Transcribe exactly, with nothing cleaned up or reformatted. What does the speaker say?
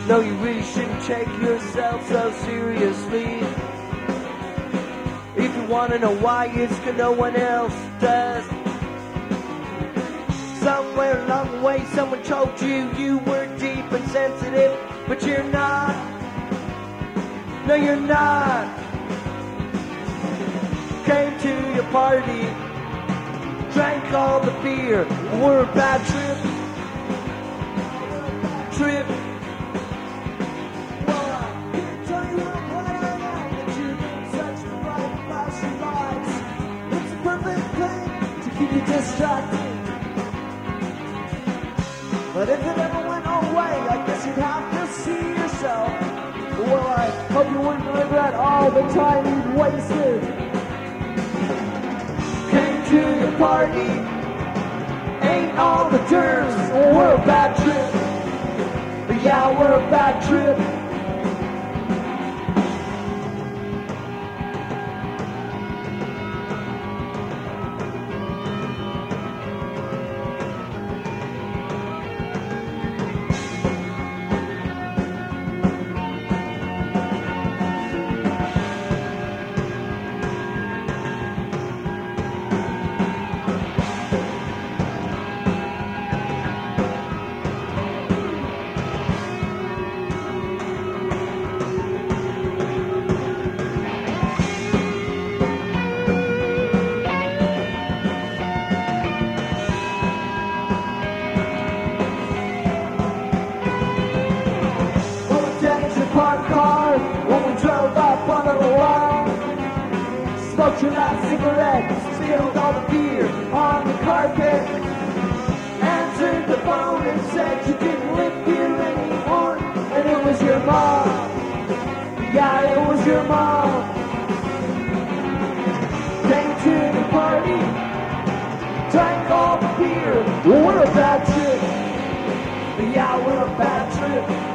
No, you really shouldn't take yourself so seriously. If you wanna know why, it's 'cause no one else does. Somewhere along the way, someone told you you were deep and sensitive, but you're not. No, you're not. Came to your party, drank all the beer, we're a bad trip. Trip. Well, I can't tell you what I am, but you've been such bright flashing lights. It's a perfect thing to keep you distracted. But if it ever went away, I guess you'd have to see yourself. Well, I hope you wouldn't regret all the time you've wasted. Came to your party, ain't all the germs, we're a bad trip. Yeah, we're a bad trip. Parked car when we drove up on the line. Smoked your last cigarette, spilled all the beer on the carpet. Answered the phone and said you didn't live here anymore, and it was your mom. Yeah, it was your mom. Came to the party, drank all the beer. We're a bad trip. Yeah, we're a bad trip.